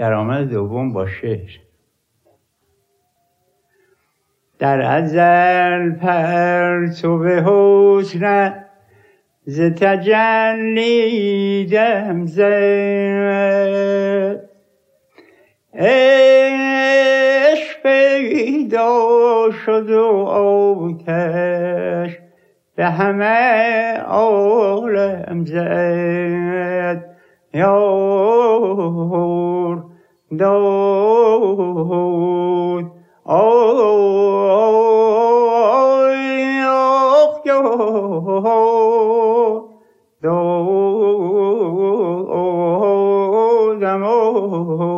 درآمد دوم با شعر. در ازل پرتو حسنت ز تجلی دم زد، عشق پیدا شد و آتش به همه عالم زد. یار داد دادم